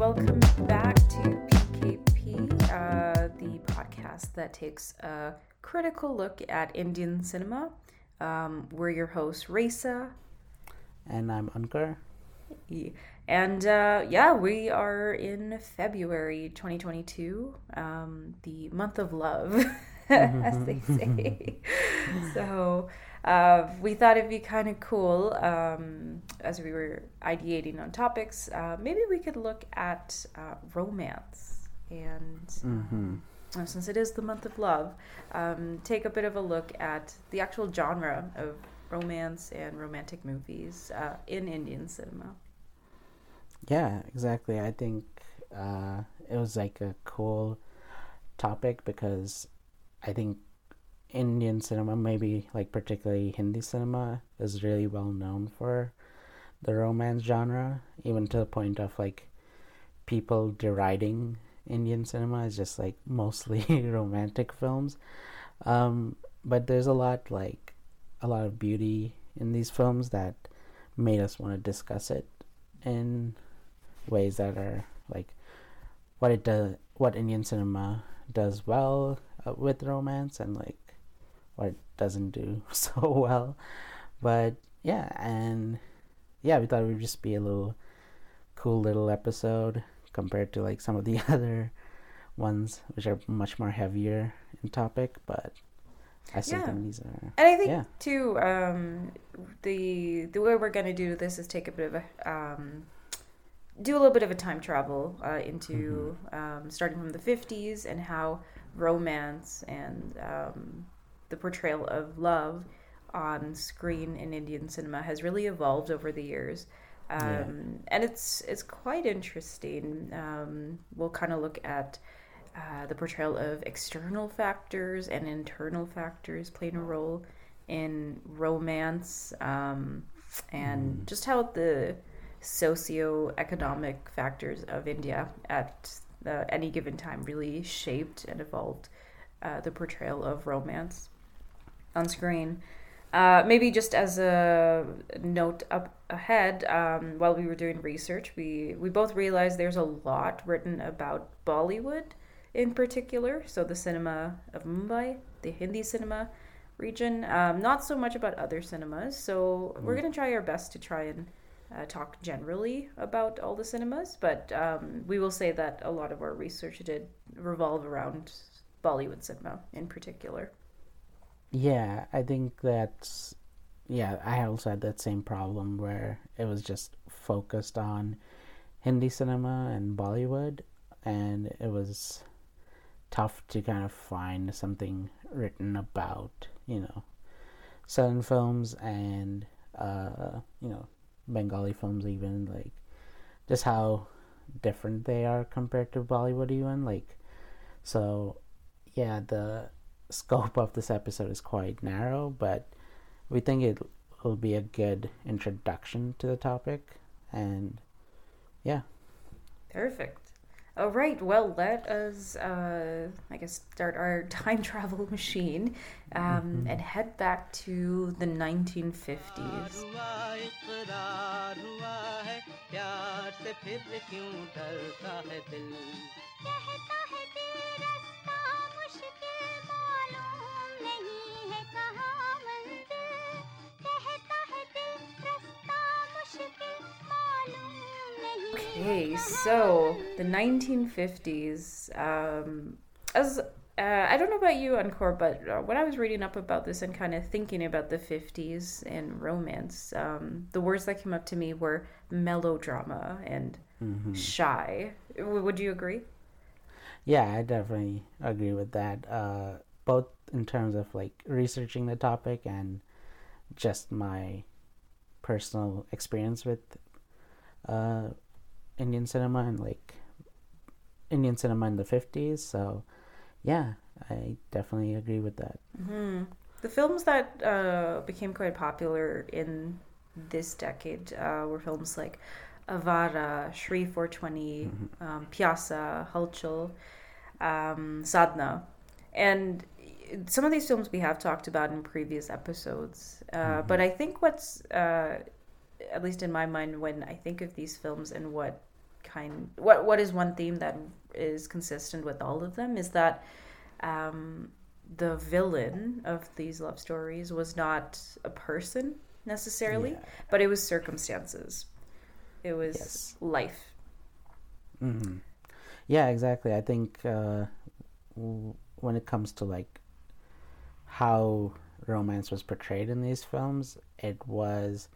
welcome back to PKP, the podcast that takes a critical look at Indian cinema. We're your hosts, Raisa. And I'm Ankar. And we are in February 2022, the month of love, as they say. So we thought it'd be kind of cool, as we were ideating on topics, maybe we could look at romance. And since it is the month of love, take a bit of a look at the actual genre of romance and romantic movies in Indian cinema. Yeah, exactly. I think it was like a cool topic because I think Indian cinema, maybe like particularly Hindi cinema, is really well known for the romance genre, even to the point of like people deriding Indian cinema as just like mostly romantic films. But there's a lot of beauty in these films that made us want to discuss it in ways that are like what Indian cinema does well with romance and like what it doesn't do so well. But we thought it would just be a cool little episode compared to like some of the other ones which are much more heavier in topic, but I still think these are. And I think too, the way we're gonna do this is take a bit of a do a little bit of a time travel into starting from the 50s and how romance and the portrayal of love on screen in Indian cinema has really evolved over the years. And it's quite interesting. We'll kind of look at the portrayal of external factors and internal factors playing a role in romance, and just how the socio-economic factors of India at any given time really shaped and evolved the portrayal of romance on screen. Maybe just as a note up ahead, while we were doing research, we both realized there's a lot written about Bollywood in particular, so the cinema of Mumbai, the Hindi cinema region, not so much about other cinemas. So we're going to try our best to try and talk generally about all the cinemas, but we will say that a lot of our research did revolve around Bollywood cinema in particular. Yeah, I think that's... Yeah, I also had that same problem where it was just focused on Hindi cinema and Bollywood, and it was tough to kind of find something written about, Southern films and, Bengali films even, like, just how different they are compared to Bollywood even, like, so, yeah, the scope of this episode is quite narrow, but we think it will be a good introduction to the topic, and yeah. Perfect. All right, well, let us, start our time travel machine and head back to the 1950s. Okay, so the 1950s, I don't know about you, Encore, but when I was reading up about this and kind of thinking about the 50s and romance, the words that came up to me were melodrama and shy. Would you agree? Yeah, I definitely agree with that, both in terms of like researching the topic and just my personal experience with Indian cinema and like Indian cinema in the 50s. So yeah, I definitely agree with that. The films that became quite popular in this decade were films like Avara, Shri 420, Pyasa, Halchal, Sadhna. And some of these films we have talked about in previous episodes. But I think what's, at least in my mind, when I think of these films and what what is one theme that is consistent with all of them is that the villain of these love stories was not a person necessarily, Yeah. but it was circumstances. It was Yes. life. Hmm. Yeah, exactly. I think when it comes to like how romance was portrayed in these films, it was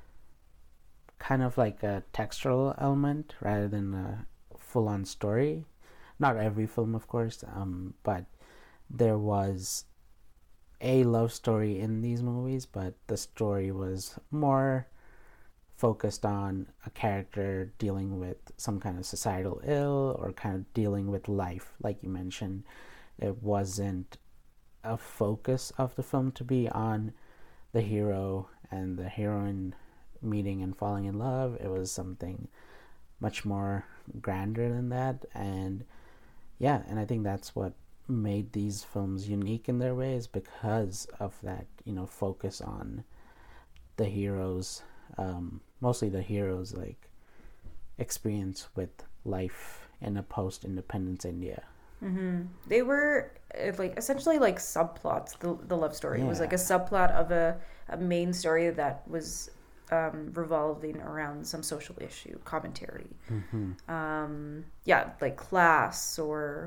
kind of like a textural element rather than a full-on story. Not every film, of course, but there was a love story in these movies, but the story was more focused on a character dealing with some kind of societal ill or kind of dealing with life, like you mentioned. It wasn't a focus of the film to be on the hero and the heroine meeting and falling in love. It was something much more grander than that. And yeah, and I think that's what made these films unique in their ways because of that, focus on the heroes, mostly the heroes, like experience with life in a post-independence India. They were like essentially like subplots. The love story was like a Yeah. subplot of a main story that was revolving around some social issue commentary. Yeah, like class or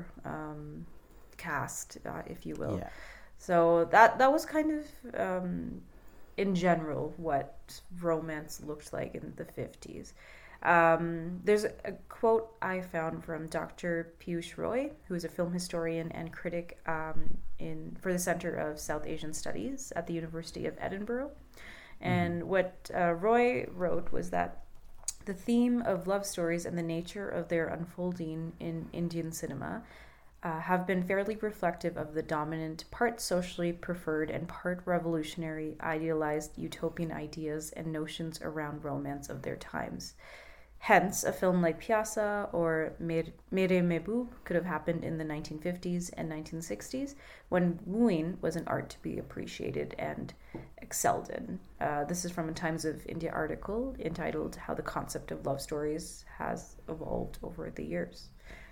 caste, if you will. Yeah. So that was kind of in general what romance looked like in the 50s. There's a quote I found from Dr. Piyush Roy, who is a film historian and critic for the Center of South Asian Studies at the University of Edinburgh. And what Roy wrote was that the theme of love stories and the nature of their unfolding in Indian cinema have been fairly reflective of the dominant, part socially preferred and part revolutionary, idealized utopian ideas and notions around romance of their times. Hence, a film like Pyasa or Mere Mehboob could have happened in the 1950s and 1960s when wooing was an art to be appreciated and excelled in. This is from a Times of India article entitled How the Concept of Love Stories Has Evolved Over the Years.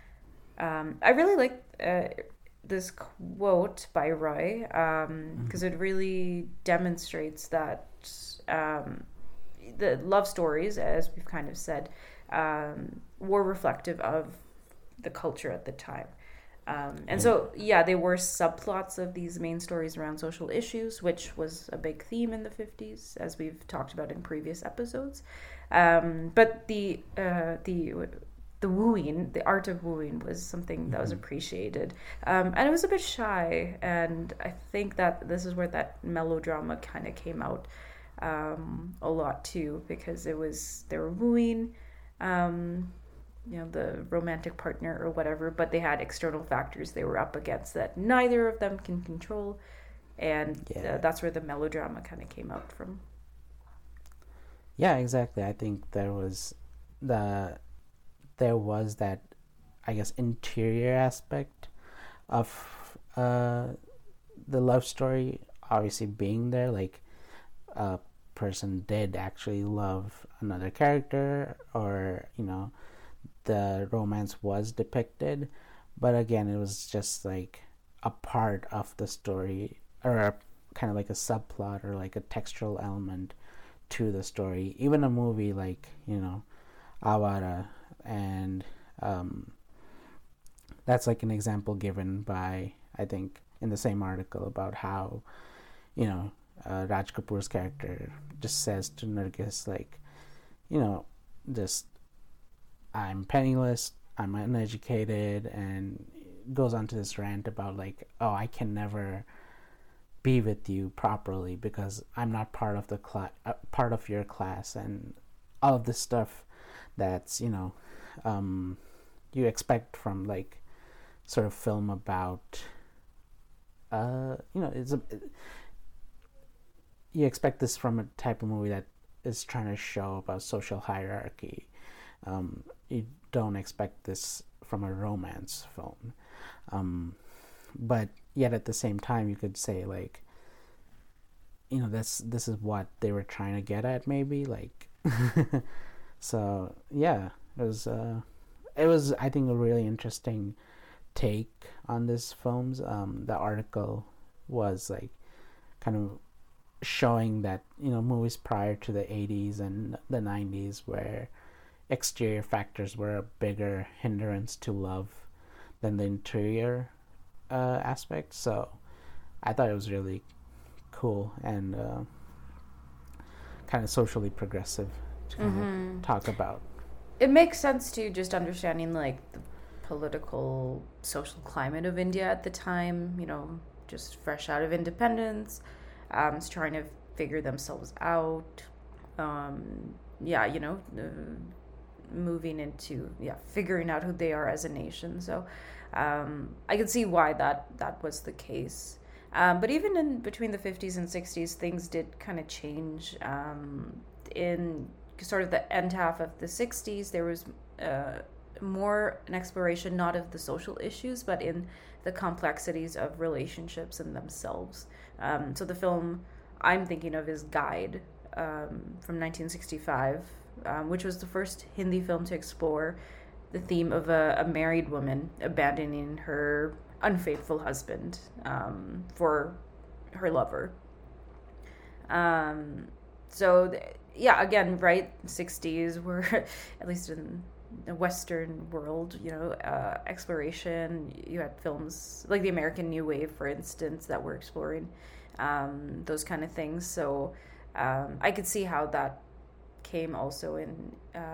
I really like this quote by Roy because it really demonstrates that the love stories, as we've kind of said, were reflective of the culture at the time. And so, yeah, they were subplots of these main stories around social issues, which was a big theme in the 50s, as we've talked about in previous episodes. But the wooing, the art of wooing, was something that was appreciated. And it was a bit shy, and I think that this is where that melodrama kind of came out a lot too, because they were wooing the romantic partner or whatever, but they had external factors they were up against that neither of them can control, and that's where the melodrama kind of came out from. Yeah, exactly. I think there was that, I guess, interior aspect of the love story obviously being there, like a person did actually love another character, or the romance was depicted, but again, it was just like a part of the story, or kind of like a subplot or like a textual element to the story. Even a movie like Avara, and that's like an example given by, I think, in the same article, about how Raj Kapoor's character just says to Nargis, like, just, I'm penniless, I'm uneducated, and goes on to this rant about like, oh, I can never be with you properly because I'm not part of the part of your class, and all of this stuff that's you expect from like sort of film about you expect this from a type of movie that is trying to show about social hierarchy. You don't expect this from a romance film, but yet at the same time you could say like, this is what they were trying to get at, maybe, like. So yeah, It was, I think, a really interesting take on this films. The article was like kind of showing that, you know, movies prior to the 80s and the 90s where exterior factors were a bigger hindrance to love than the interior aspect. So I thought it was really cool and kind of socially progressive to kind of talk about. It makes sense to just understanding like the political social climate of India at the time, you know, just fresh out of independence, trying to figure themselves out. Yeah, you know, moving into figuring out who they are as a nation. So I can see why that was the case. But even in between the 50s and 60s, things did kind of change. In sort of the end half of the 60s, there was more an exploration not of the social issues, but in the complexities of relationships in themselves. So the film I'm thinking of is Guide from 1965, which was the first Hindi film to explore the theme of a married woman abandoning her unfaithful husband for her lover. Again, right, 60s were, at least in the Western world, you know, exploration. You had films like the American New Wave, for instance, that were exploring those kind of things. So I could see how that came also in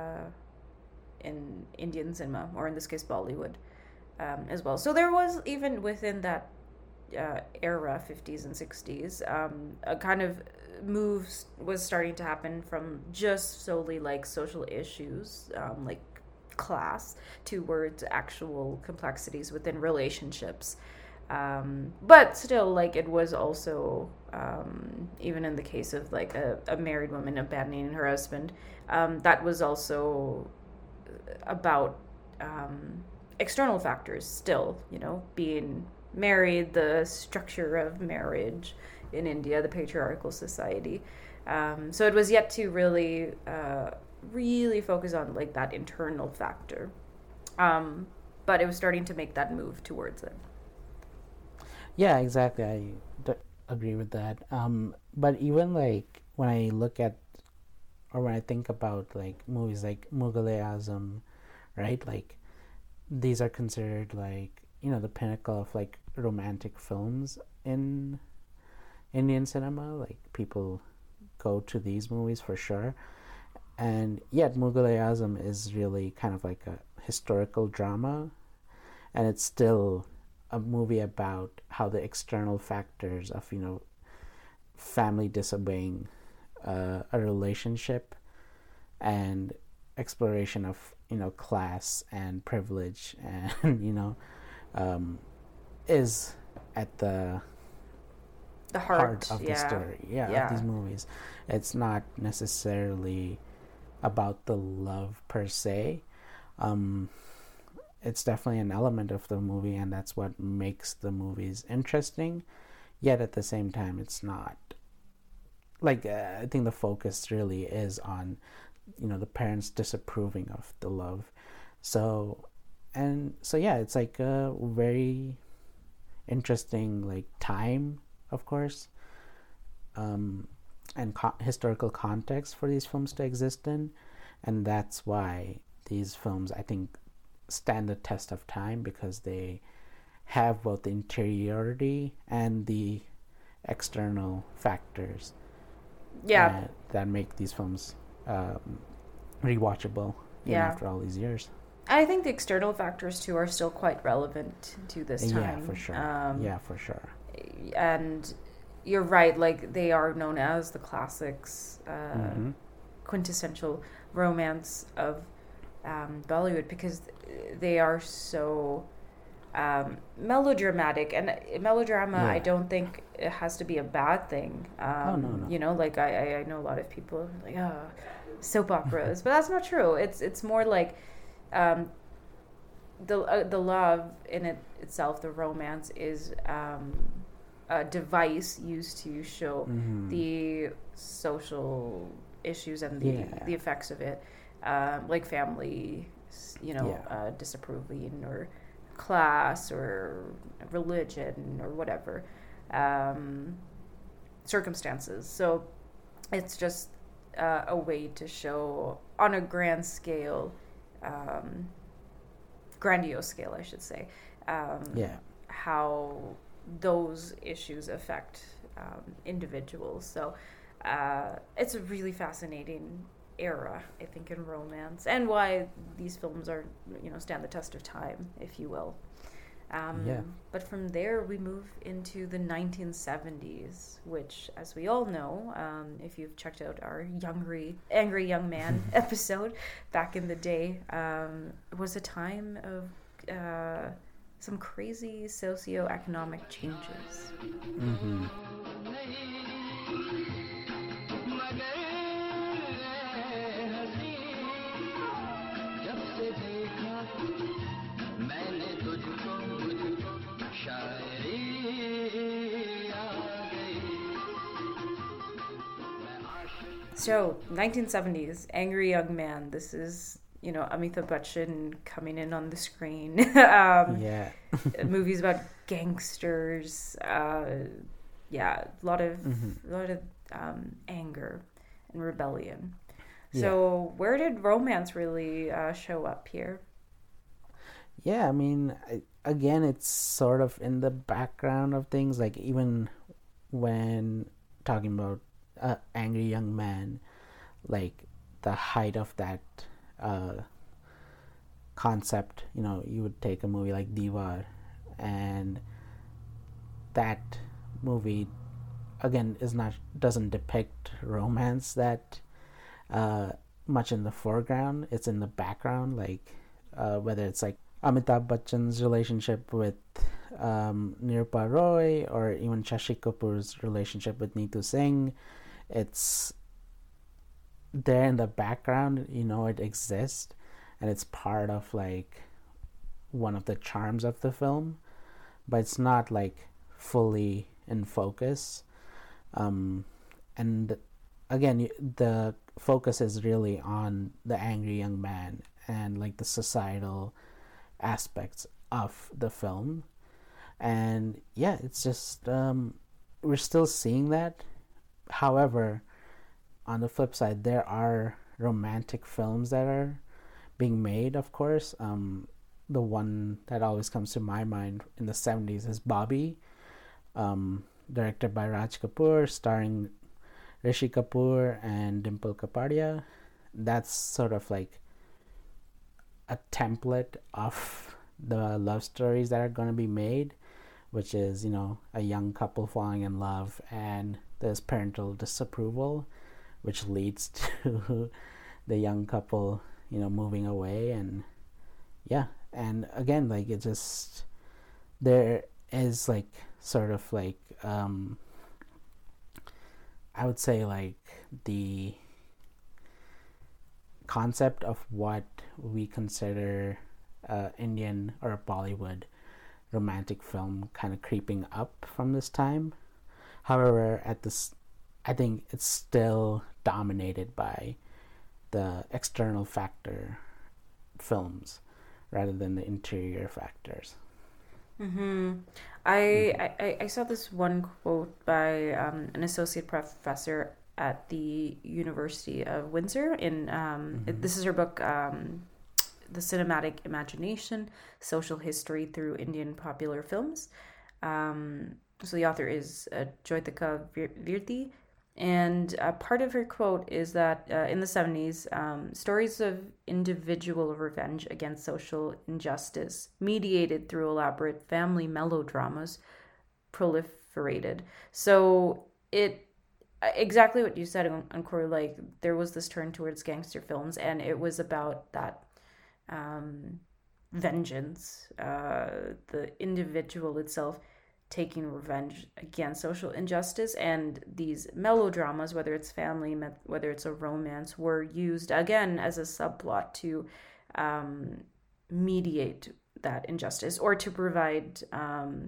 Indian cinema, or in this case Bollywood, as well. So there was, even within that era, 50s and 60s, a kind of move was starting to happen from just solely like social issues, like class, towards actual complexities within relationships. But still, like, it was also, even in the case of like a married woman abandoning her husband, that was also about external factors still, you know, being married, the structure of marriage in India, the patriarchal society. So it was yet to really focus on like that internal factor. But it was starting to make that move towards it. Yeah, exactly. Agree with that. But even like when I look at, or when I think about like movies like Mughal-e-Azam, right? Like these are considered like, you know, the pinnacle of like romantic films in Indian cinema. Like people go to these movies for sure. And yet Mughal-e-Azam is really kind of like a historical drama, and it's still a movie about how the external factors of, you know, family disobeying a relationship and exploration of, you know, class and privilege and you know, is at the heart of the story, of these movies. It's not necessarily about the love per se. It's definitely an element of the movie, and that's what makes the movies interesting. Yet at the same time, it's not like, I think the focus really is on, you know, the parents disapproving of the love. So yeah, it's like a very interesting like time, of course, and historical context for these films to exist in, and that's why these films, I think, stand the test of time, because they have both the interiority and the external factors that make these films rewatchable even after all these years. I think the external factors too are still quite relevant to this time. Yeah, for sure. And you're right, like they are known as the classics, quintessential romance of Bollywood, because they are so melodramatic, and melodrama, I don't think it has to be a bad thing. No. You know, like I know a lot of people like, soap operas, but that's not true. It's more like the love in itself, the romance is a device used to show the social issues and the effects of it. like family, Yeah. disapproving, or class, or religion, or whatever um, circumstances. So it's just a way to show on a grand scale, um, grandiose scale, I should say, Yeah. how those issues affect individuals. So it's a really fascinating era, I think, in romance, and why these films are, stand the test of time, if you will. Yeah. But from there, we move into the 1970s, which, as we all know, if you've checked out our Angry Young Man episode back in the day, was a time of some crazy socioeconomic changes. Mm-hmm. So, 1970s, Angry Young Man. This is, Amitabh Bachchan coming in on the screen. Yeah. Movies about gangsters. Yeah, a lot of anger and rebellion. So, where did romance really show up here? Yeah, I mean, again, it's sort of in the background of things. Like, even when talking about Angry Young Man, like the height of that concept, you would take a movie like Diwar, and that movie again doesn't depict romance that much in the foreground. It's in the background, like whether it's like Amitabh Bachchan's relationship with Nirupal Roy, or even Shashi Kapoor's relationship with Neetu Singh. It's there in the background, it exists, and it's part of like one of the charms of the film, but it's not like fully in focus. And again, the focus is really on the Angry Young Man and like the societal aspects of the film. And yeah, it's just we're still seeing that. However, on the flip side, there are romantic films that are being made, of course. The one that always comes to my mind in the 70s is Bobby, directed by Raj Kapoor, starring Rishi Kapoor and Dimple Kapadia. That's sort of like a template of the love stories that are going to be made, which is, a young couple falling in love and there's parental disapproval, which leads to the young couple, moving away. And yeah, and again, like, it just, there is like sort of like I would say like the concept of what we consider Indian or Bollywood romantic film kind of creeping up from this time. However, I think it's still dominated by the external factor films rather than the interior factors. Mm-hmm. I saw this one quote by an associate professor at the University of Windsor. This is her book, The Cinematic Imagination: Social History Through Indian Popular Films. So the author is Joytika Virti, and part of her quote is that in the 70s, stories of individual revenge against social injustice, mediated through elaborate family melodramas, proliferated. So it exactly what you said, Encore. Like, there was this turn towards gangster films, and it was about that vengeance, the individual itself taking revenge against social injustice. And these melodramas, whether it's family, whether it's a romance, were used again as a subplot to mediate that injustice, or to provide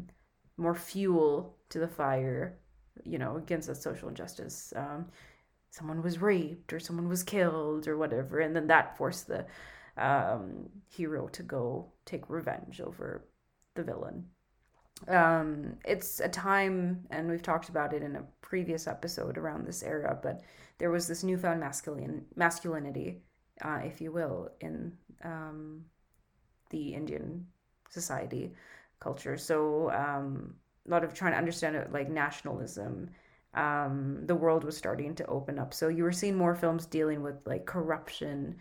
more fuel to the fire, against that social injustice. someone was raped or someone was killed or whatever, and then that forced the hero to go take revenge over the villain. It's a time, and we've talked about it in a previous episode around this era, but there was this newfound masculinity, if you will, in the Indian society culture. So a lot of trying to understand it, like nationalism. The world was starting to open up, so you were seeing more films dealing with like corruption,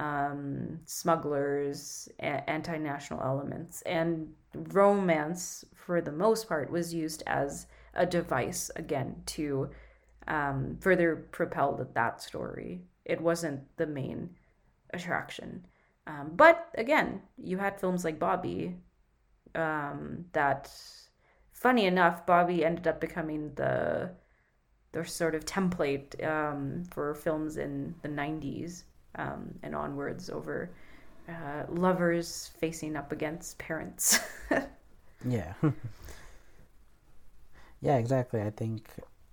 smugglers, anti-national elements, and romance for the most part was used as a device again to further propel that story. It wasn't the main attraction, but again, you had films like Bobby, that, funny enough, Bobby ended up becoming the sort of template for films in the 90s and onwards, over lovers facing up against parents. Yeah. Yeah, exactly. I think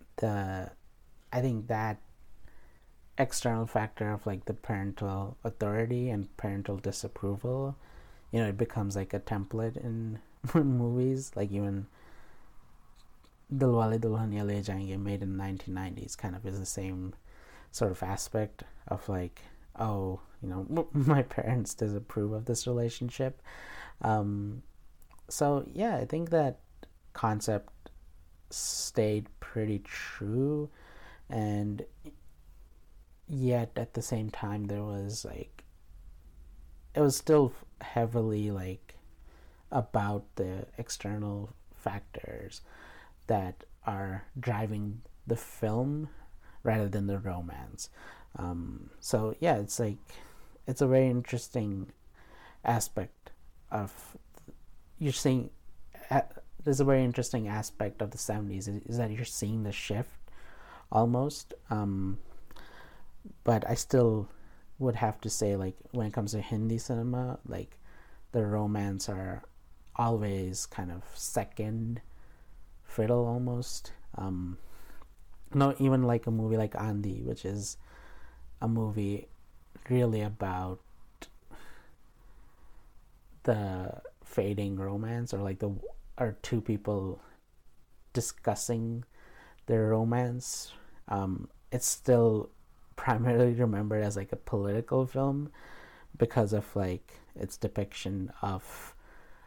that external factor of like the parental authority and parental disapproval, it becomes like a template in movies. Like even Dilwale Dulhania Le Jayenge, made in the 1990s, kind of is the same sort of aspect of like, oh, my parents disapprove of this relationship. So yeah, I think that concept stayed pretty true, and yet at the same time there was like, it was still heavily like about the external factors that are driving the film rather than the romance. So yeah, it's like, it's a very interesting aspect of, you're seeing, there's a very interesting aspect of the 70s is that you're seeing the shift almost. But I still would have to say, like, when it comes to Hindi cinema, like, the romance are always kind of second fiddle almost. No, even like a movie like Andi, which is a movie really about the fading romance, or like two people discussing their romance. It's still primarily remembered as like a political film because of like its depiction of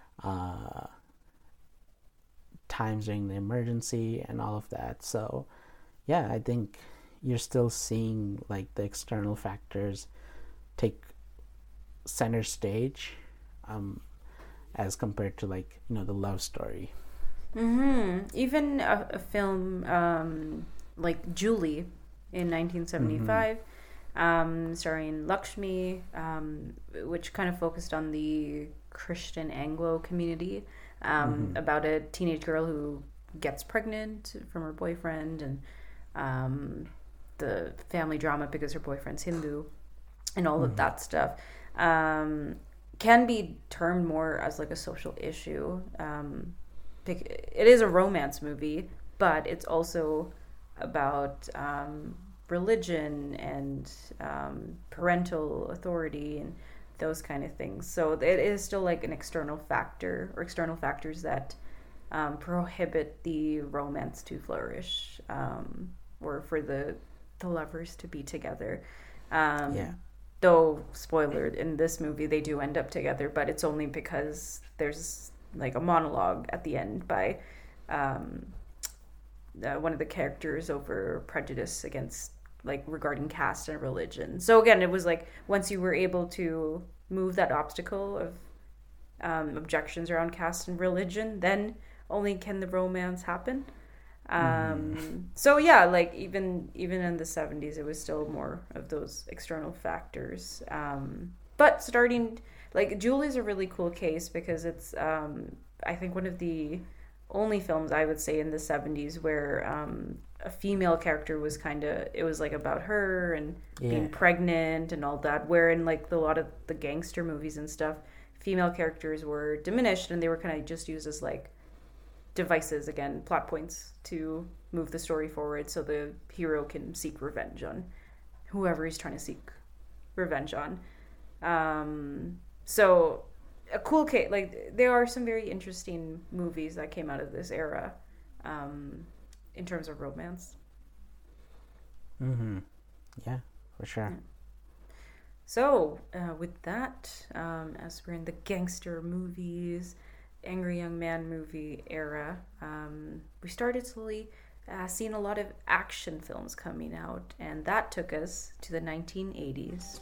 times during the emergency and all of that. So yeah, I think you're still seeing like the external factors take center stage, as compared to like, the love story. Even a film like Julie in 1975, starring Lakshmi, which kind of focused on the Christian Anglo community, about a teenage girl who gets pregnant from her boyfriend, and the family drama because her boyfriend's Hindu and all of that stuff. Can be termed more as like a social issue. It is a romance movie, but it's also about religion and parental authority and those kind of things. So it is still like an external factor, or external factors that prohibit the romance to flourish, or for the lovers to be together. Though, spoiler, in this movie they do end up together, but it's only because there's like a monologue at the end by one of the characters over prejudice against, like, regarding caste and religion. So again, it was like, once you were able to move that obstacle of objections around caste and religion, then only can the romance happen. So yeah, like even in the 70s, it was still more of those external factors. But starting, like, Julie's a really cool case because it's I think one of the only films, I would say, in the 70s where a female character was it was like about her and being pregnant and all that, where in like a lot of the gangster movies and stuff, female characters were diminished and they were kind of just used as like devices, again, plot points to move the story forward so the hero can seek revenge on whoever he's trying to seek revenge on. So a cool case, like there are some very interesting movies that came out of this era in terms of romance. Yeah, for sure. Yeah. So with that, as we're in the gangster movies, angry young man movie era, we started slowly seeing a lot of action films coming out, and that took us to the 1980s.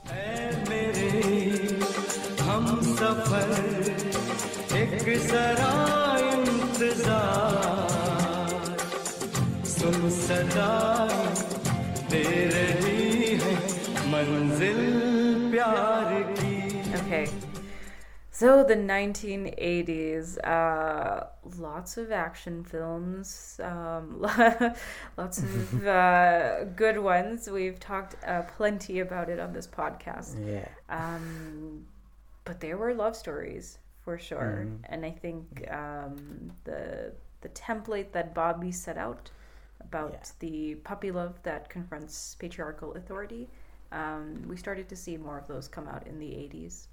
Okay. So the 1980s, lots of action films, lots of good ones. We've talked plenty about it on this podcast. Yeah. But there were love stories for sure, and I think the template that Bobby set out about the puppy love that confronts patriarchal authority, we started to see more of those come out in the 80s.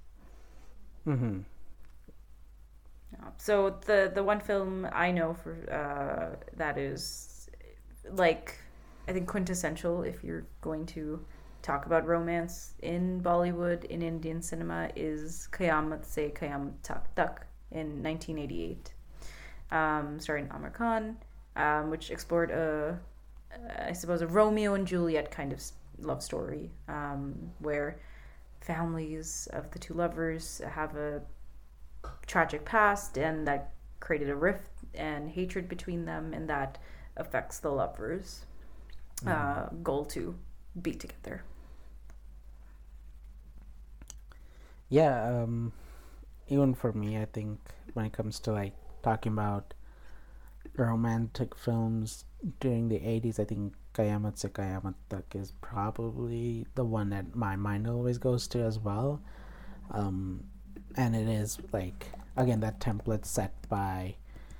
So the one film I know for that is like I think quintessential if you're going to talk about romance in Bollywood, in Indian cinema, is Qayamat Se Qayamat Tak in 1988, starring Amar Khan, which explored I suppose a Romeo and Juliet kind of love story, where families of the two lovers have a tragic past, and that created a rift and hatred between them, and that affects the lovers' goal to be together. Yeah, even for me, I think when it comes to like talking about romantic films during the 80s, I think Qayamat Se Qayamat Tak is probably the one that my mind always goes to as well. And it is like, again, that template set by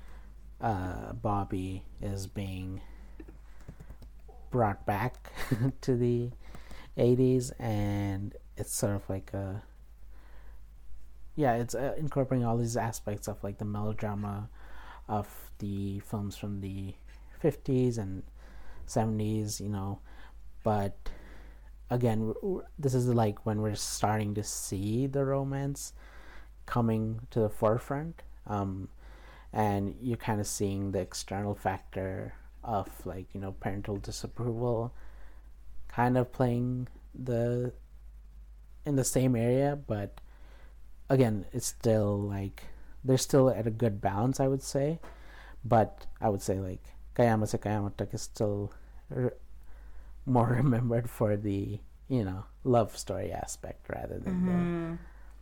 Bobby is being brought back to the 80s, and it's sort of like it's incorporating all these aspects of like the melodrama of the films from the 50s and 70s, but again, this is like when we're starting to see the romance coming to the forefront, and you're kind of seeing the external factor of like parental disapproval kind of playing in the same area, but again, it's still like they're still at a good balance, I would say. But I would say like Qayamat Se Qayamat Tak is still more remembered for the love story aspect rather than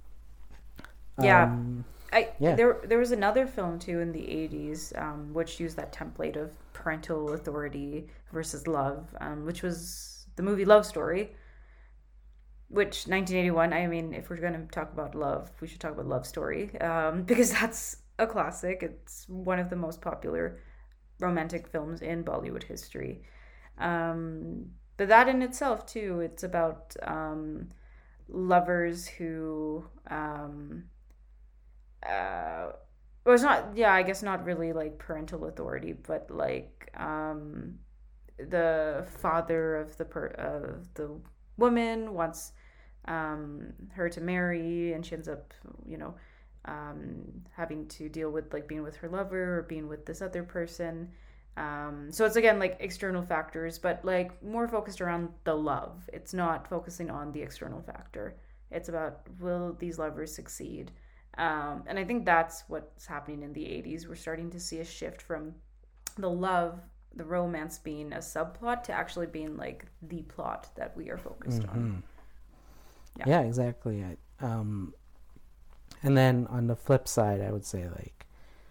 there was another film too in the 80s which used that template of parental authority versus love, which was the movie Love Story, which 1981, I mean, if we're going to talk about love, we should talk about Love Story, because that's a classic. It's one of the most popular romantic films in Bollywood history. But that in itself too, it's about lovers who well, it's not, I guess not really like parental authority, but like the father of the woman wants her to marry, and she ends up having to deal with like being with her lover or being with this other person. So it's again like external factors, but like more focused around the love. It's not focusing on the external factor. It's about, will these lovers succeed? And I think that's what's happening in the 80s. We're starting to see a shift from the romance being a subplot to actually being like the plot that we are focused on. Yeah, exactly. And then on the flip side, I would say like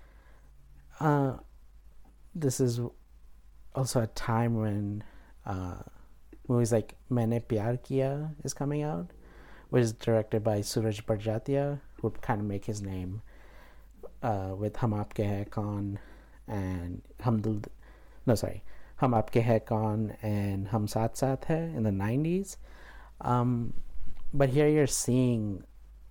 this is also a time when movies like Maine Pyar Kiya is coming out, which is directed by Suraj Barjatia, who would kind of make his name with Hum Aapke Hai Kaun and Hum Hum Aapke Hai Kaun and Hum Saath Saath Hai in the 90s. Um, but here you're seeing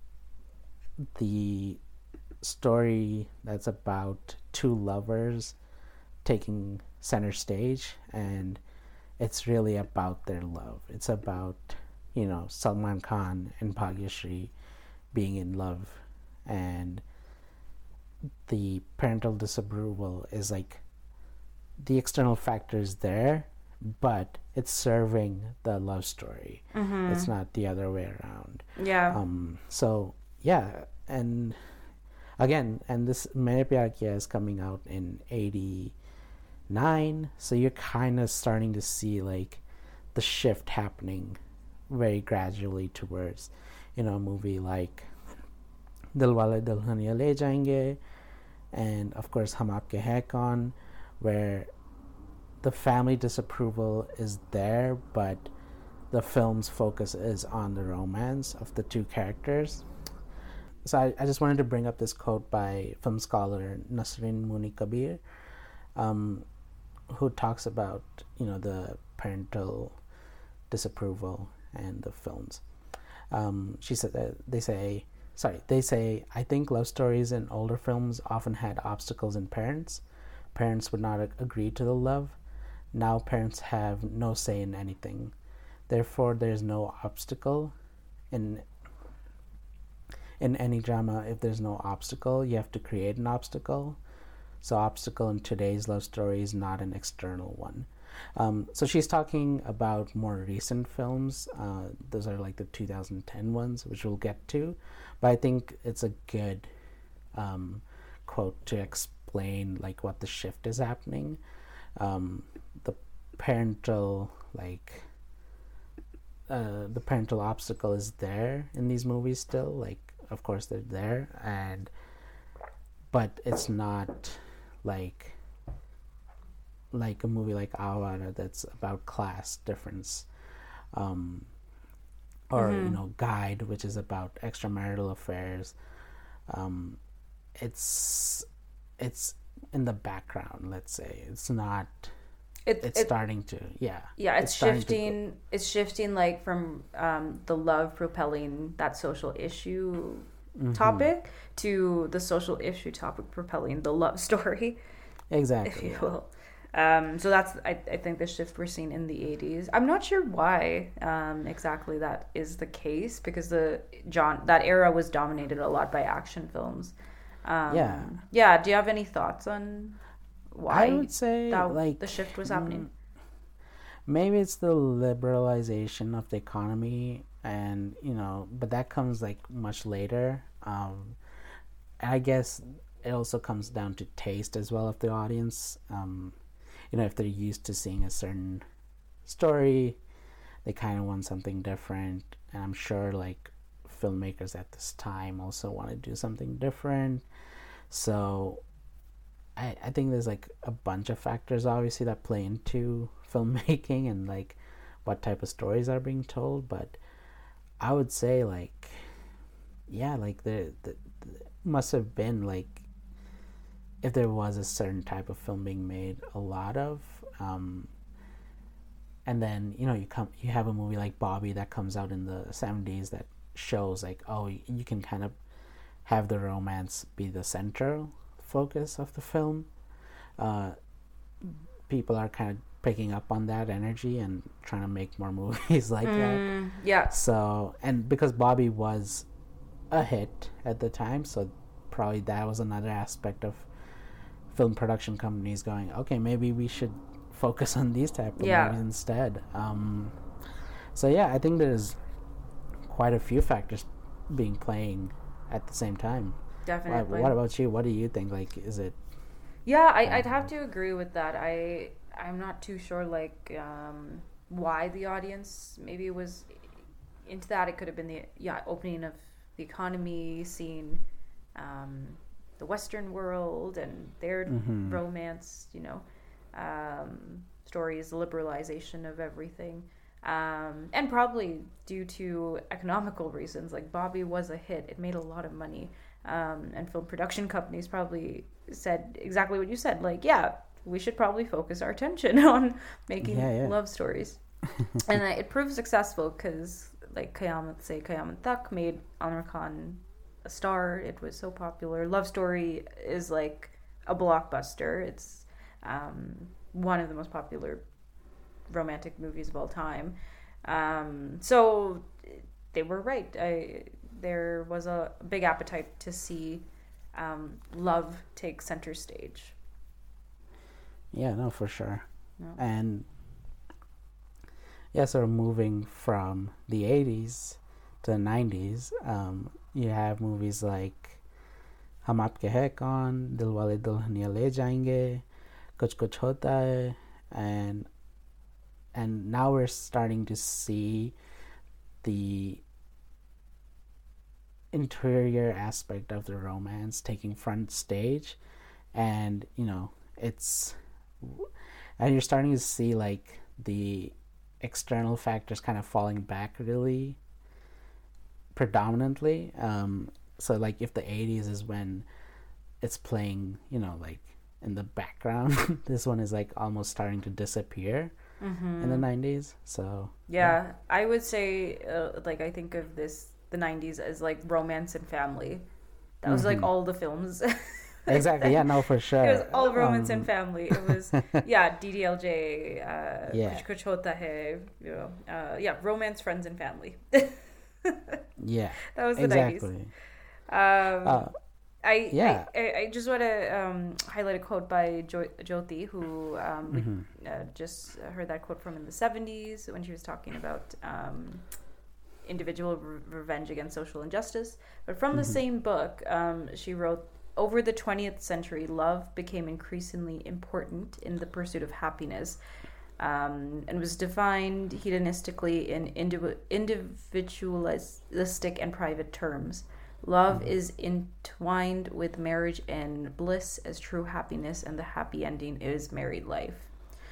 the story that's about two lovers taking center stage, and it's really about their love. It's about, Salman Khan and Bhagyashree being in love, and the parental disapproval is like the external factors there, but it's serving the love story. It's not the other way around. Yeah. So yeah, and again, and this Maine Pyar Kiya is coming out in 89, so you're kind of starting to see like the shift happening very gradually towards, a movie like Dilwale Dulhaniya Le Jayenge, and of course Hum Aapke Hai Kaun, where the family disapproval is there, but the film's focus is on the romance of the two characters. So I just wanted to bring up this quote by film scholar Nasrin Muni Kabir, who talks about, the parental disapproval and the films. She said that they say, I think love stories in older films often had obstacles in parents. Parents would not agree to the love. Now parents have no say in anything. Therefore, there's no obstacle in any drama. If there's no obstacle, you have to create an obstacle. So obstacle in today's love story is not an external one. So she's talking about more recent films. Those are like the 2010 ones, which we'll get to. But I think it's a good quote to explain like what the shift is happening. The parental the parental obstacle is there in these movies still. Like, of course they're there, but it's not like a movie like Awara that's about class difference, or Guide, which is about extramarital affairs. It's in the background, let's say. It's not. It's starting to, it's shifting. It's shifting like from the love propelling that social issue topic to the social issue topic propelling the love story. Exactly. If you will. So that's I think the shift we're seeing in the 80s. I'm not sure why exactly that is the case, because that era was dominated a lot by action films. Do you have any thoughts on why I would say the shift was happening? Maybe it's the liberalization of the economy, and but that comes like much later. I guess it also comes down to taste as well of the audience. If they're used to seeing a certain story, they kind of want something different. And I'm sure like filmmakers at this time also want to do something different. So I think there's like a bunch of factors obviously that play into filmmaking and like what type of stories are being told. But I would say like the must have been like, if there was a certain type of film being made a lot of, and then you have a movie like Bobby that comes out in the 70s that shows like, oh, you can kind of have the romance be the central focus of the film. People are kind of picking up on that energy and trying to make more movies like that. Yeah. So, and because Bobby was a hit at the time, so probably that was another aspect of film production companies going, okay, maybe we should focus on these type of movies instead. So I think there's quite a few factors playing at the same time. Definitely. What about you? What do you think? Like, is it? Yeah, I'd have to agree with that. I'm not too sure like why the audience maybe was into that. It could have been the opening of the economy, seeing the Western world and their romance, stories, the liberalization of everything. And probably due to economical reasons, like Bobby was a hit. It made a lot of money. And film production companies probably said exactly what you said. Like, we should probably focus our attention on making Yeah. love stories. And it proved successful because, like, Kayamat Tak made Amir Khan a star. It was so popular. Love Story is like a blockbuster. It's one of the most popular romantic movies of all time. So they were right. There was a big appetite to see love take center stage. Yeah, no, for sure. No. And yeah, sort of moving from the 80s to the 90s, you have movies like Hum Aapke Hai Kaun, Dilwale Dulhaniya Le Jayenge, Kuch Kuch Hota Hai, and now we're starting to see the interior aspect of the romance taking front stage, and you're starting to see like the external factors kind of falling back really predominantly. So like if the 80s is when it's playing, like in the background, this one is like almost starting to disappear in the 90s. So yeah. I would say like I think of the 90s as like romance and family. That was like all the films. Exactly. Yeah, no, for sure. It was all romance and family. It was DDLJ, Kuch Kuch Hota Hai, romance, friends, and family. Yeah, that was the exactly. 90s. I just want to highlight a quote by Jyoti, who we just heard that quote from in the 70s when she was talking about individual revenge against social injustice. But from the same book, she wrote, over the 20th century, love became increasingly important in the pursuit of happiness, and was defined hedonistically in individualistic and private terms. Love is entwined with marriage and bliss as true happiness, and the happy ending is married life.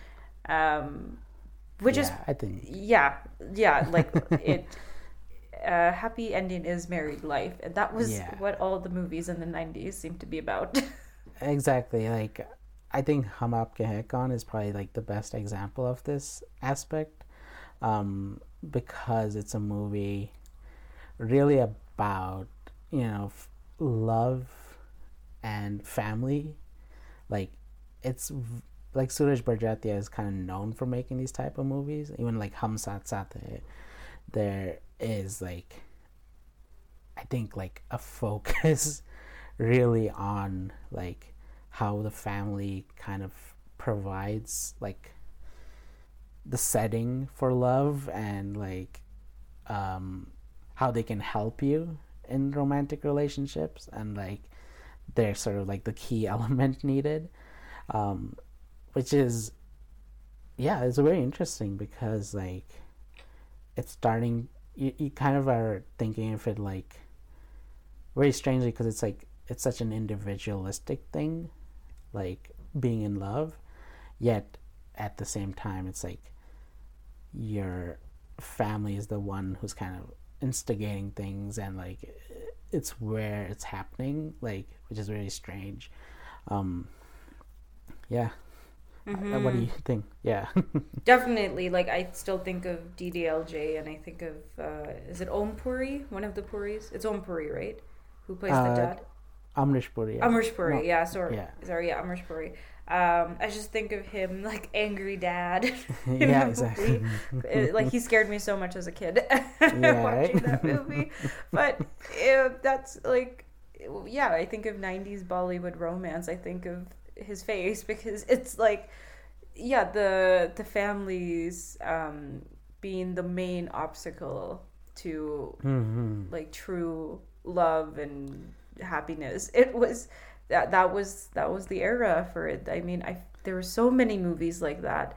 Which is, I think, like it. Happy ending is married life, and that was what all the movies in the 90s seemed to be about. Exactly. Like I think Hum Aapke Hai Kaun is probably like the best example of this aspect, because it's a movie really about love and family. Like it's like Suraj Barjatia is kind of known for making these type of movies. Even like Hum Saath Saath Hai, there is like, I think like a focus really on like how the family kind of provides like the setting for love, and like how they can help you in romantic relationships, and like they're sort of like the key element needed, which is it's very interesting because like it's starting, you kind of are thinking of it like very strangely, because it's like it's such an individualistic thing, like being in love, yet at the same time it's like your family is the one who's kind of instigating things, and like it's where it's happening, like, which is very strange. What do you think? Definitely. Like I still think of DDLJ, and I think of is it Om Puri, one of the Puris? It's Om Puri, right? Who plays the dad? Amrish Puri. Amrish Puri, Amrish Puri. I just think of him like angry dad. Exactly. Like he scared me so much as a kid watching that movie. But that's like, I think of 90s Bollywood romance. I think of his face, because it's like, the families being the main obstacle to like true love and happiness. It was that was the era for it. I mean, there were so many movies like that.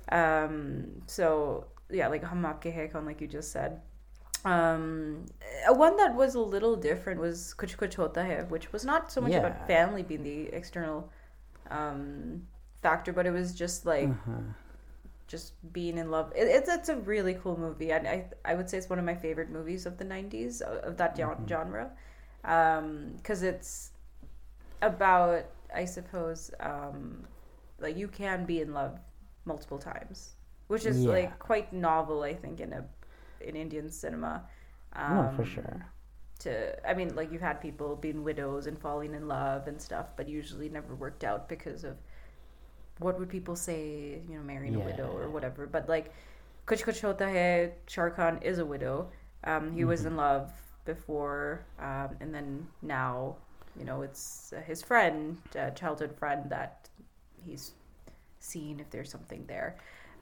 Like Hum Aapke Hai Kaun, like you just said. One that was a little different was Kuch Kuch Hota Hai, which was not so much about family being the external factor, but it was just like just being in love. It's a really cool movie, and I would say it's one of my favorite movies of the 90s of that genre, because it's about, I suppose, like you can be in love multiple times, which is Yeah. like quite novel, I think, in Indian cinema. No, for Um, sure. I mean, like you've had people being widows and falling in love and stuff, but usually never worked out because of what would people say, marrying a widow or Yeah. whatever. But like Kuch Kuch Hota Hai, Shah Rukh Khan is a widow. He was in love before, and then now, it's his friend, childhood friend, that he's seeing if there's something there.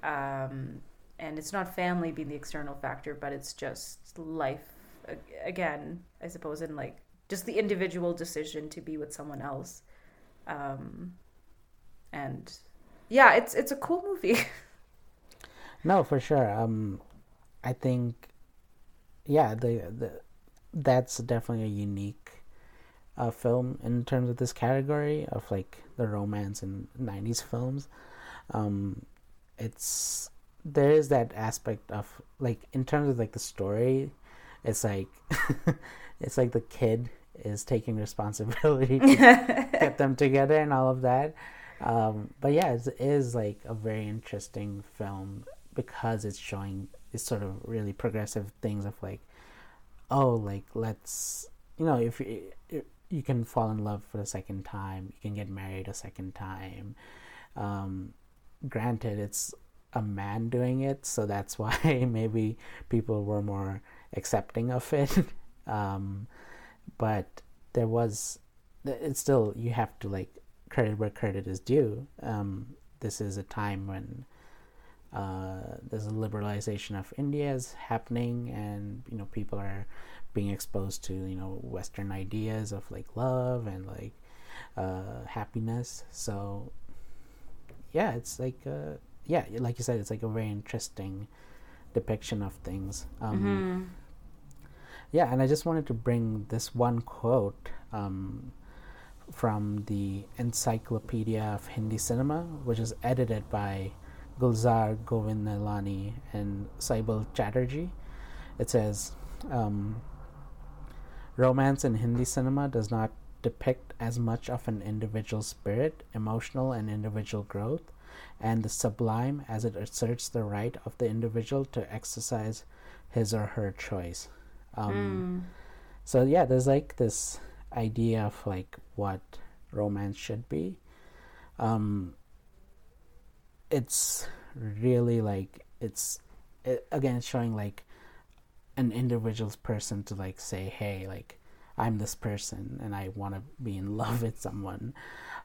And it's not family being the external factor, but it's just life. Again, I suppose, in like just the individual decision to be with someone else. Um, and yeah, it's a cool movie. No, for sure. I think, yeah, that's definitely a unique film in terms of this category of like the romance in '90s films. Um, it's there is that aspect of like in terms of like the story, it's like it's like the kid is taking responsibility to get them together and all of that. But yeah, it is like a very interesting film because it's showing these sort of really progressive things of like, oh, like let's, if you can fall in love for the second time, you can get married a second time. Um, Granted, it's a man doing it, so that's why maybe people were more accepting of it. um, but there was, it's still, you have to like credit where credit is due. This is a time when there's a liberalization of India is happening, and people are being exposed to Western ideas of like love and like happiness. So yeah, it's like yeah, like you said, it's like a very interesting depiction of things. Yeah, and I just wanted to bring this one quote from the Encyclopedia of Hindi Cinema, which is edited by Gulzar Govindalani and Saibal Chatterjee. It says, romance in Hindi cinema does not depict as much of an individual spirit, emotional and individual growth, and the sublime as it asserts the right of the individual to exercise his or her choice. So yeah, there's like this idea of like what romance should be. It's really like again, it's showing like an individual's person to like say, hey, like I'm this person and I want to be in love with someone.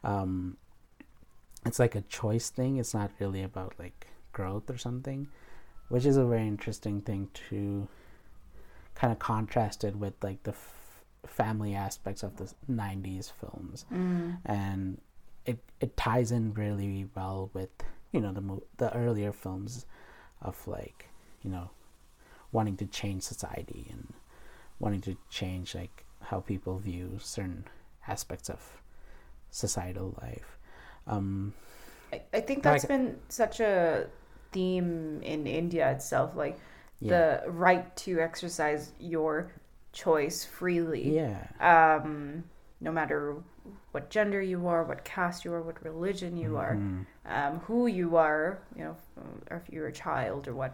It's like a choice thing. It's not really about like growth or something, which is a very interesting thing to kind of contrast it with like the family aspects of the 90s films. And it ties in really well with the earlier films of like wanting to change society and wanting to change like how people view certain aspects of societal life. I think that's been such a theme in India itself, like the right to exercise your choice freely. Yeah. No matter what gender you are, what caste you are, what religion you are, who you are, or if you're a child or what.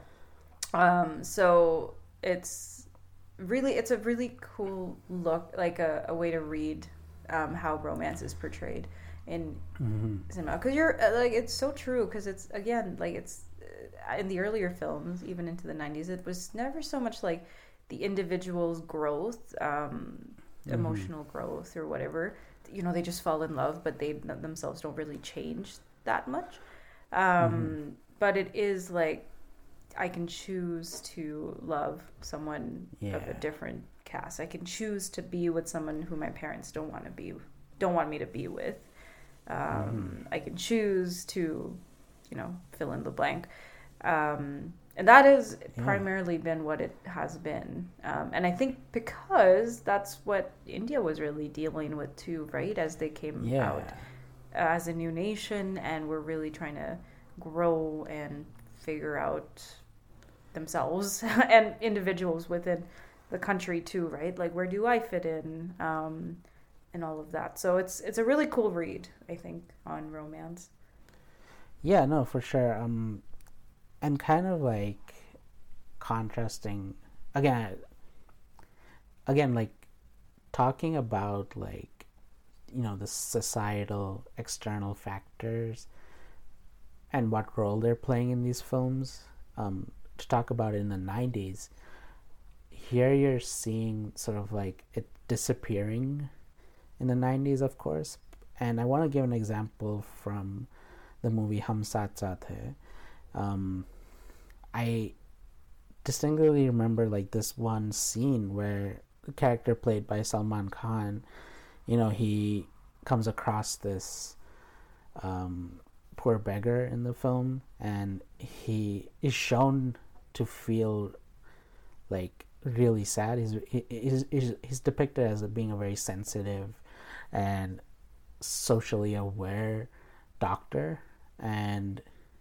So it's a really cool look, like a way to read how romance is portrayed in cinema. Because you're like, it's so true. Because it's again like it's in the earlier films, even into the 90s, it was never so much like the individual's growth, emotional growth or whatever. They just fall in love, but they themselves don't really change that much. But it is like I can choose to love someone of a different caste. I can choose to be with someone who my parents don't want me to be with. I can choose to, fill in the blank. And that has primarily been what it has been. And I think because that's what India was really dealing with too, right? As they came out as a new nation and were really trying to grow and figure out themselves and individuals within the country too, right? Like, where do I fit in? And all of that. So it's a really cool read, I think, on romance. Yeah, no, for sure. And kind of like contrasting again, like talking about like the societal external factors and what role they're playing in these films. To talk about it in the 90s, here you're seeing sort of like it disappearing in the 90s, of course. And I want to give an example from the movie Hum Saath Saath Hai. I distinctly remember like this one scene where the character played by Salman Khan, he comes across this poor beggar in the film, and he is shown to feel like really sad. He's depicted as being a very sensitive and socially aware doctor, and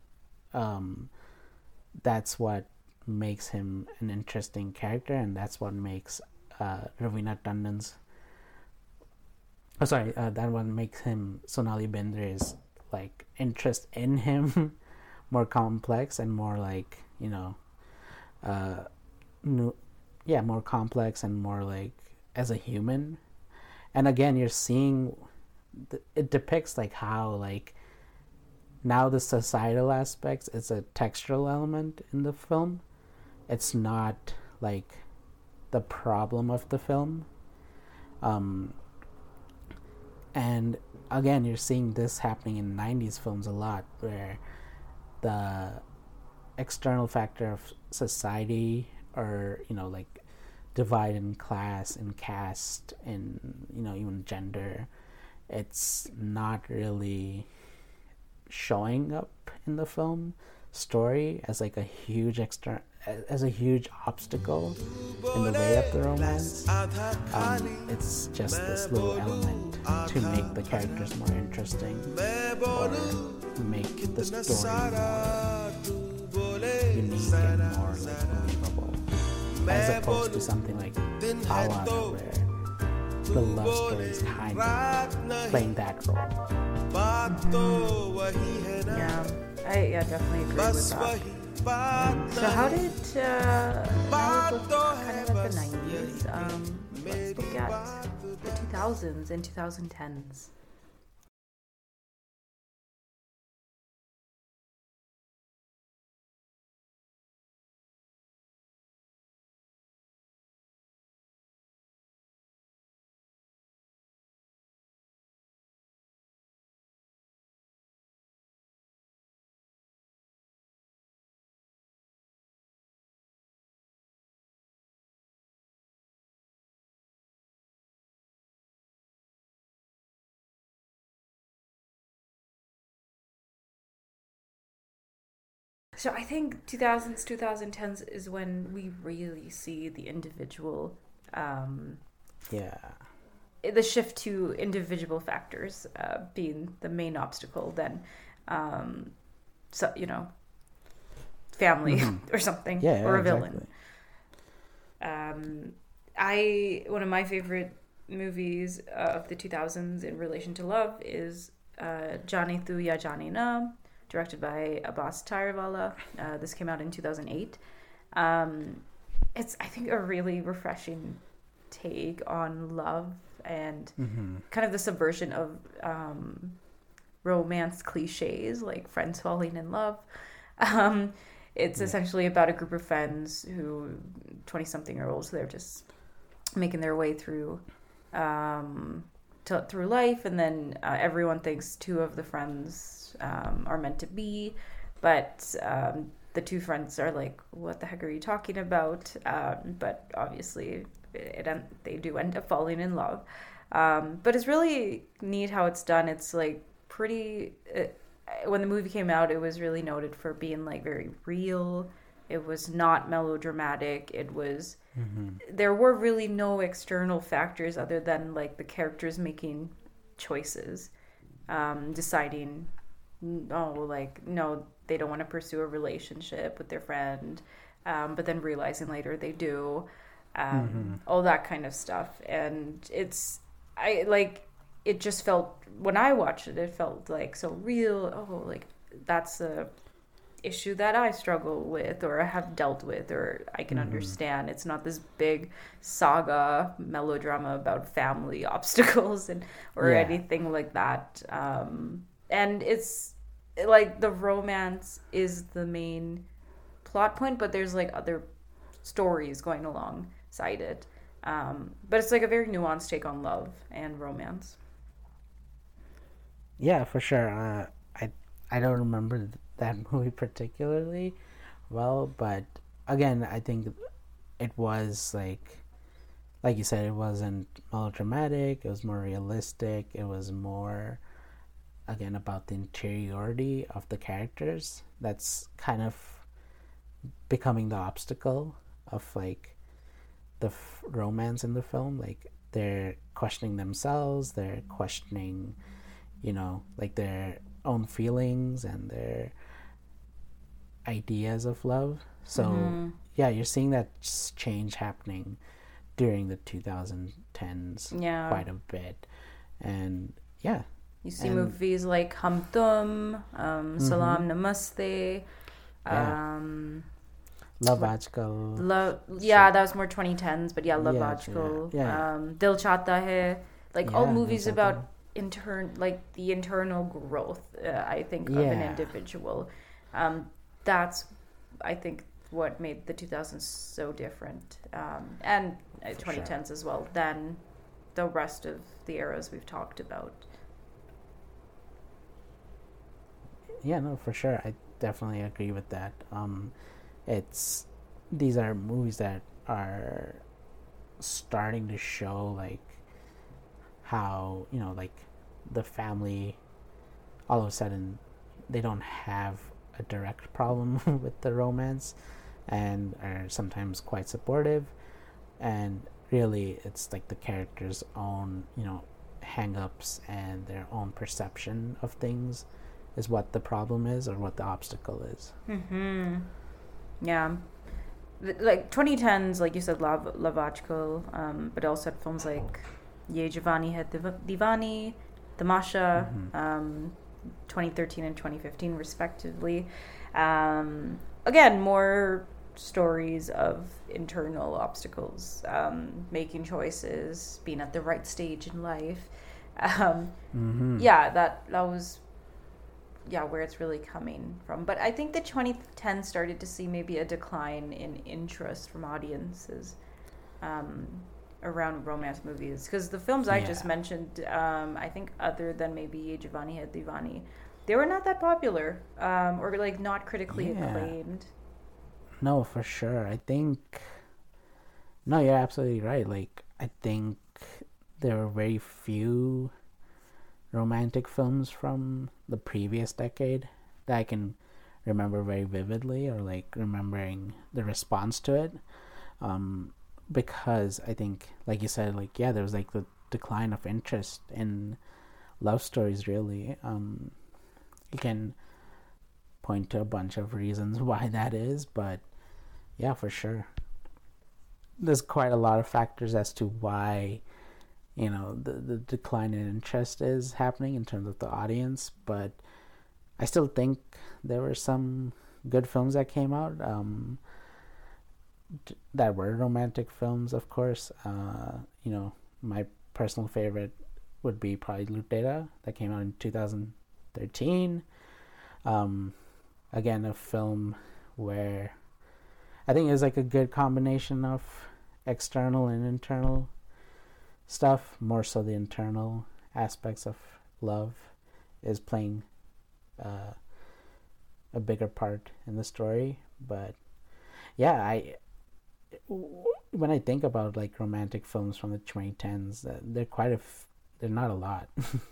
that's what makes him an interesting character, and that's what makes Ravina Tandon's that one makes him Sonali Bendra's like interest in him more complex and more like more complex and more like as a human. And again, you're seeing it depicts like how like now the societal aspects is a textural element in the film. It's not like the problem of the film. And again, you're seeing this happening in 90s films a lot, where the external factor of society, or like divide in class and caste and even gender, it's not really showing up in the film story as like a huge obstacle in the way of the romance. It's just this little element to make the characters more interesting or make the story more unique and more like believable, as opposed to something like Awada, where the love story is kind of playing that role. I definitely agree with that. So how did now we're kind of at the 90s, let's look at the 2000s and 2010s. So I think 2000s, 2010s is when we really see the individual, the shift to individual factors being the main obstacle. Then, family or something, or a villain. One of my favorite movies of the 2000s in relation to love is Jani Tu Ya Jani Na, directed by Abbas Tyrewala. This came out in 2008. It's, I think, a really refreshing take on love and kind of the subversion of romance cliches, like friends falling in love. It's essentially about a group of friends who, 20-something-year-olds, they're just making their way through life, and then everyone thinks two of the friends are meant to be, but the two friends are like, what the heck are you talking about? But obviously they do end up falling in love. But it's really neat how it's done. It's like pretty when the movie came out, it was really noted for being like very real. It was not melodramatic. It was there were really no external factors other than like the characters making choices, deciding no, they don't want to pursue a relationship with their friend, but then realizing later they do, all that kind of stuff. And it just felt, when I watched it, it felt like so real. that's a issue that I struggle with or have dealt with or I can understand. It's not this big saga melodrama about family obstacles or anything like that. And it's like the romance is the main plot point, but there's like other stories going alongside it. But it's like a very nuanced take on love and romance. Yeah, for sure. I don't remember that movie particularly well, but again, I think it was like you said, it wasn't melodramatic. It was more realistic. It was more, again, about the interiority of the characters. That's kind of becoming the obstacle of like the romance in the film. Like they're questioning themselves. They're questioning, like their own feelings and their ideas of love. So yeah, you're seeing that change happening during the 2010s quite a bit. And yeah, you see movies like Hum Tum, Salam Namaste, Love Aajkal. That was more 2010s, but Love Aajkal. Dil Chahta Hai, like all movies about the internal growth, I think, of an individual. That's, I think, what made the 2000s so different, and 2010s as well, than the rest of the eras we've talked about. Yeah, no, for sure. I definitely agree with that. These are movies that are starting to show like how, like the family all of a sudden they don't have a direct problem with the romance and are sometimes quite supportive, and really it's like the characters' own hang-ups and their own perception of things is what the problem is or what the obstacle is. Yeah, like 2010s, like you said, Love Aajkal, but also had films like Ye Jawani Hai Diwani, Tamasha, 2013 and 2015 respectively. Again, more stories of internal obstacles, making choices, being at the right stage in life. That was where it's really coming from. But I think the 2010 started to see maybe a decline in interest from audiences around romance movies, because the films I just mentioned, I think other than maybe Ye Jawani Hai Diwani, they were not that popular, or like not critically acclaimed. No, for sure. I think you're absolutely right. Like I think there were very few romantic films from the previous decade that I can remember very vividly, or like remembering the response to it, because I think, like you said, like there was like the decline of interest in love stories, really. You can point to a bunch of reasons why that is, but yeah, for sure there's quite a lot of factors as to why the decline in interest is happening in terms of the audience. But I still think there were some good films that came out that were romantic films, of course. My personal favorite would be probably Lutera, that came out in 2013. Again, a film where I think it was like a good combination of external and internal stuff. More so the internal aspects of love is playing a bigger part in the story. But yeah, when I think about like romantic films from the 2010s, they're not a lot.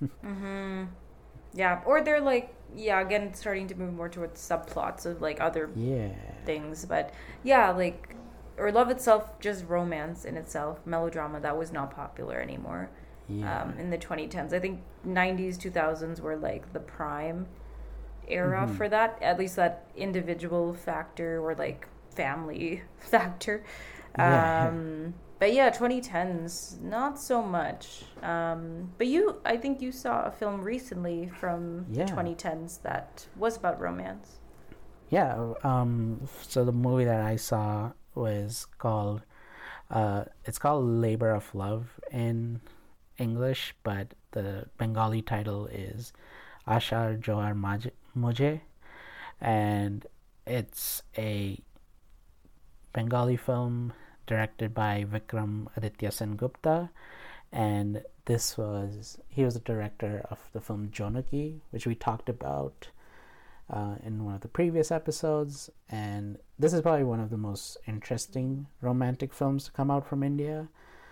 Yeah, or they're like, again, starting to move more towards subplots of like other things. But like, or love itself, just romance in itself, melodrama, that was not popular anymore in the 2010s. I think 90s, 2000s were like the prime era for that, at least that individual factor or like family factor. But yeah, 2010s, not so much. But I think you saw a film recently from the Yeah. 2010s that was about romance. Yeah. So the movie that I saw was called it's called Labor of Love in English, but the Bengali title is Ashar Johar Mujhe, and it's a Bengali film directed by Vikram Aditya Sen Gupta, and he was the director of the film Jonaki, which we talked about in one of the previous episodes, and this is probably one of the most interesting romantic films to come out from India,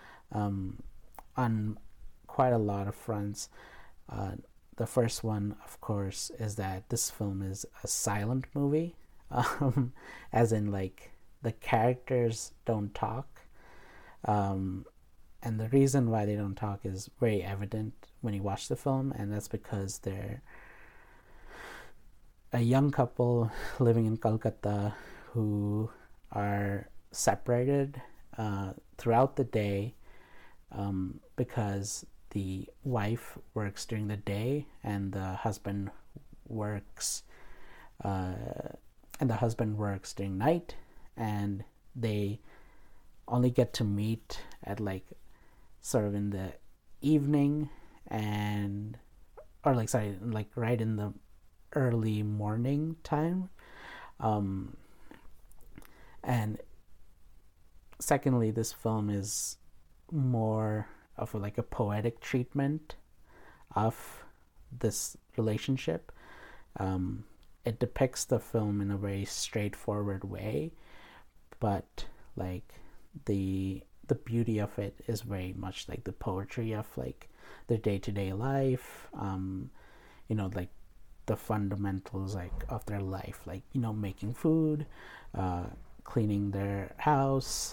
on quite a lot of fronts. The first one, of course, is that this film is a silent movie, as in like the characters don't talk, and the reason why they don't talk is very evident when you watch the film, and that's because they're a young couple living in Kolkata who are separated throughout the day, because the wife works during the day and the husband works during night, and they only get to meet at like sort of in the evening, and or like sorry like right in the early morning time, and secondly, this film is more of like a poetic treatment of this relationship. It depicts the film in a very straightforward way, but like the beauty of it is very much like the poetry of like their day-to-day life, like the fundamentals like of their life, like making food, cleaning their house,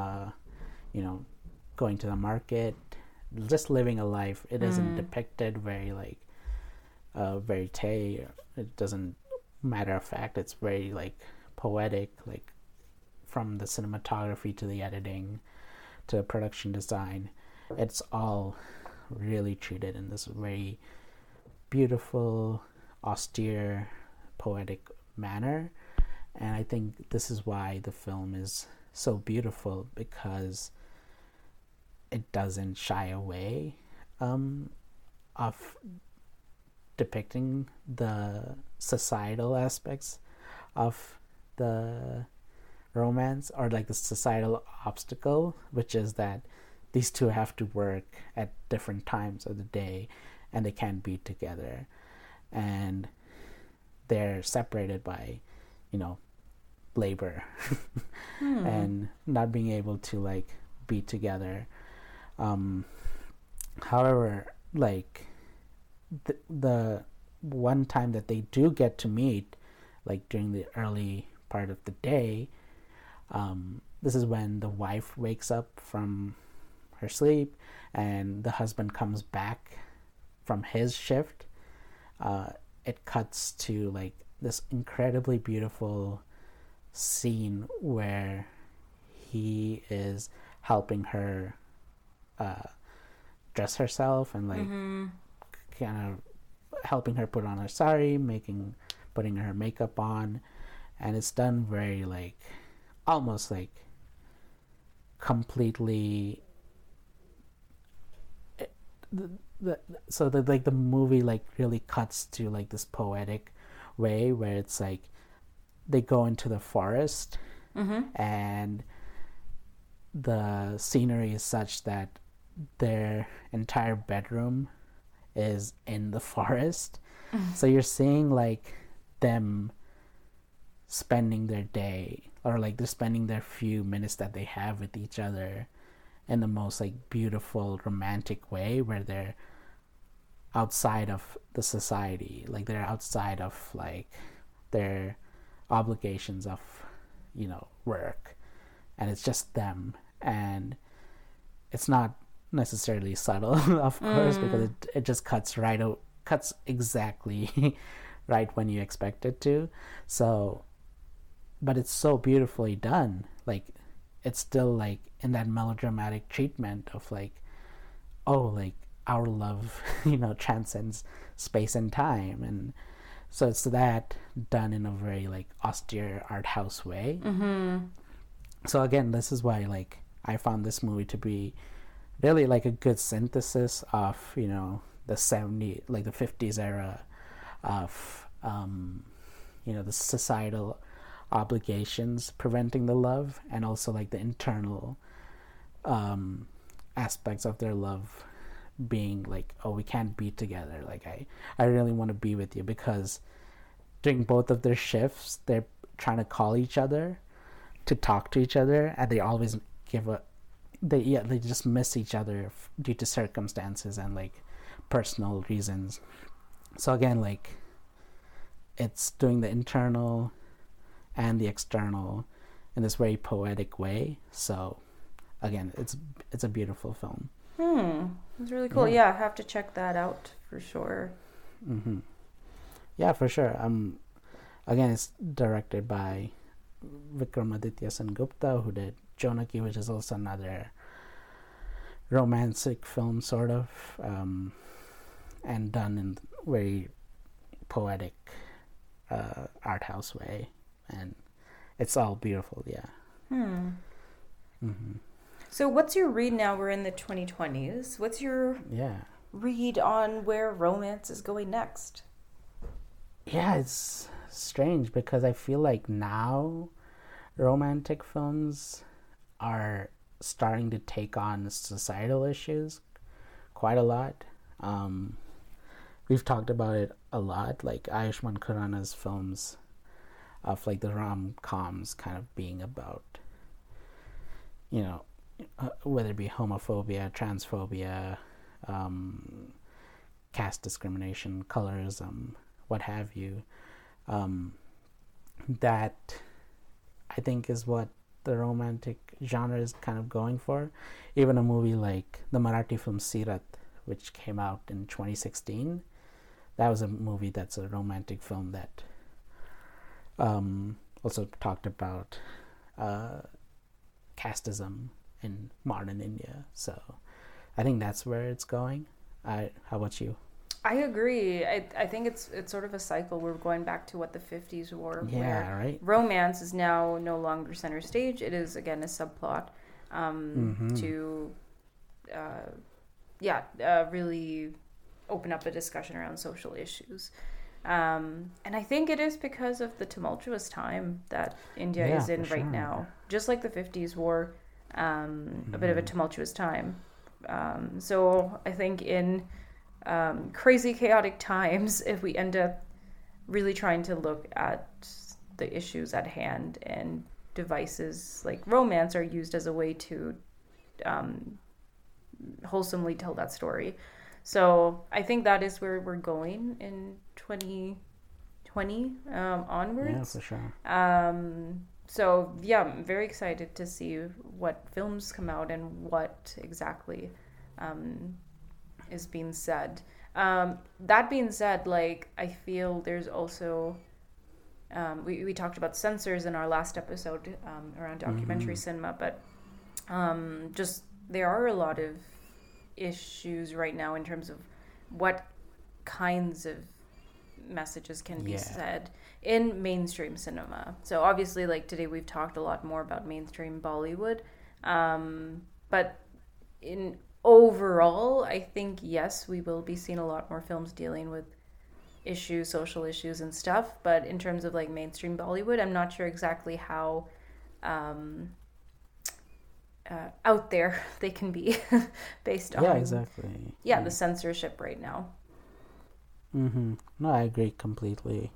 going to the market, just living a life. It isn't depicted very like verite. It doesn't matter of fact. It's very like poetic, like from the cinematography to the editing to production design. It's all really treated in this very beautiful, austere, poetic manner. And I think this is why the film is so beautiful, because it doesn't shy away of depicting the societal aspects of the romance, or like the societal obstacle, which is that these two have to work at different times of the day and they can't be together, and they're separated by labor and not being able to like be together. However, like the one time that they do get to meet, like during the early part of the day, this is when the wife wakes up from her sleep and the husband comes back from his shift. It cuts to like this incredibly beautiful scene where he is helping her dress herself and like kind of helping her put on her sari, putting her makeup on, and it's done very like almost like completely the movie like really cuts to like this poetic way where it's like they go into the forest, and the scenery is such that their entire bedroom is in the forest. So you're seeing like them spending their day, or like they're spending their few minutes that they have with each other in the most like beautiful romantic way, where they're outside of the society, like they're outside of like their obligations of work, and it's just them. And it's not necessarily subtle of course, because it just cuts exactly right when you expect it to. So but it's so beautifully done. Like it's still like in that melodramatic treatment of like, oh, like our love, transcends space and time. And so it's that done in a very like austere art house way. So again, this is why like I found this movie to be really like a good synthesis of the 50s era of the societal obligations preventing the love, and also like the internal aspects of their love being like, oh, we can't be together, like I really want to be with you, because during both of their shifts they're trying to call each other to talk to each other, and they always they just miss each other due to circumstances and like personal reasons. So again, like it's doing the internal and the external in this very poetic way. So again, it's a beautiful film. It's really cool. Yeah, I have to check that out for sure. Yeah, for sure. Again, it's directed by Vikramaditya Sengupta, who did Jonaki, which is also another romantic film, sort of, and done in very poetic art house way, and it's all beautiful. So what's your read now? We're in the 2020s. What's your read on where romance is going next? Yeah, it's strange because I feel like now romantic films are starting to take on societal issues quite a lot. We've talked about it a lot, like Ayushmann Khurrana's films of like the rom-coms kind of being about, whether it be homophobia, transphobia, caste discrimination, colorism, what have you. That I think is what the romantic genre is kind of going for. Even a movie like the Marathi film Sirat, which came out in 2016, that was a movie that's a romantic film that also talked about casteism in modern India. So I think that's where it's going. How about you? I agree. I think it's sort of a cycle. We're going back to what the 50s were. Yeah, right. Romance is now no longer center stage. It is, again, a subplot to really open up a discussion around social issues. And I think it is because of the tumultuous time that India is in right now. Just like the 50s were a bit of a tumultuous time. So I think in crazy, chaotic times, if we end up really trying to look at the issues at hand, and devices like romance are used as a way to wholesomely tell that story. So I think that is where we're going in 2020 onwards. Yeah, for sure. So yeah, I'm very excited to see what films come out and what exactly is being said. That being said, like, I feel there's also we talked about censors in our last episode around documentary cinema, but just there are a lot of issues right now in terms of what kinds of messages can be said in mainstream cinema. So obviously, like, today we've talked a lot more about mainstream Bollywood, but in overall, I think, yes, we will be seeing a lot more films dealing with issues, social issues and stuff, but in terms of like mainstream Bollywood, I'm not sure exactly how out there they can be based on the censorship right now. No, I agree completely.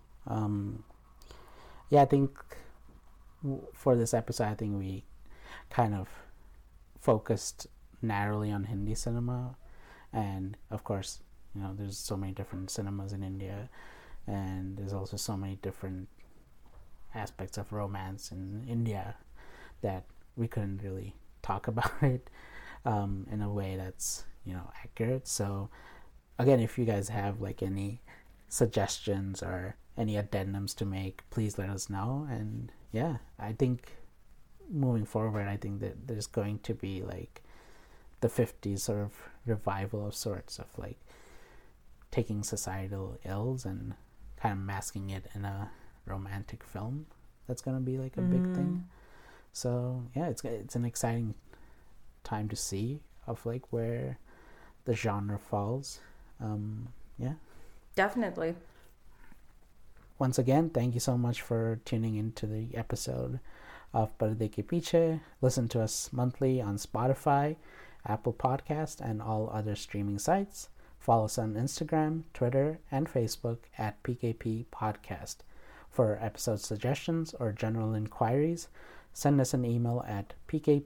I think for this episode, I think we kind of focused narrowly on Hindi cinema, and of course, there's so many different cinemas in India, and there's also so many different aspects of romance in India that we couldn't really talk about it in a way that's accurate. So again, if you guys have like any suggestions or any addendums to make, please let us know. And I think moving forward, I think that there's going to be like the 50s sort of revival of sorts of like taking societal ills and kind of masking it in a romantic film. That's going to be like a big thing. So yeah, it's an exciting time to see of like where the genre falls. Yeah, Definitely. once again, thank you so much for tuning into the episode of Parde Ke Piche. Listen to us monthly on Spotify, Apple Podcast, and all other streaming sites. Follow us on Instagram, Twitter, and Facebook at PKP Podcast. For episode suggestions or general inquiries, send us an email at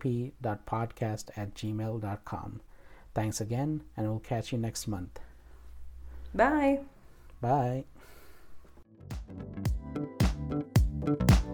pkp.podcast@gmail.com. Thanks again, and we'll catch you next month. Bye. Bye.